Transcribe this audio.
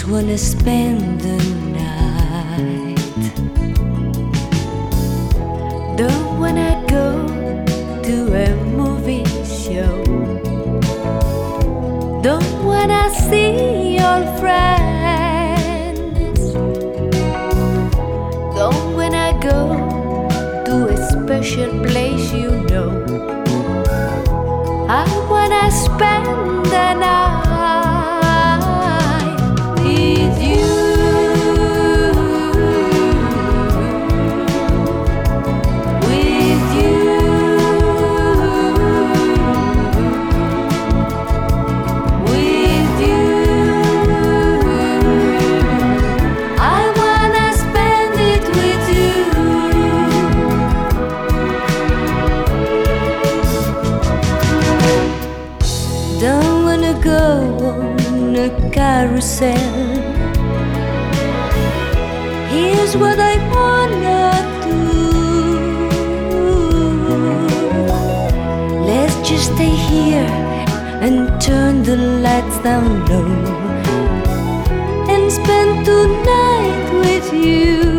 just wanna spend the night. Don't wanna go to a movie show. Don't wanna see your friends. Don't wanna go to a special place, you know. I wanna spend the night with you. With you. With you. I wanna spend it with you. Don't wanna go on a carousel. Here's what I wanna do. Let's just stay here and turn the lights down low and spend tonight with you.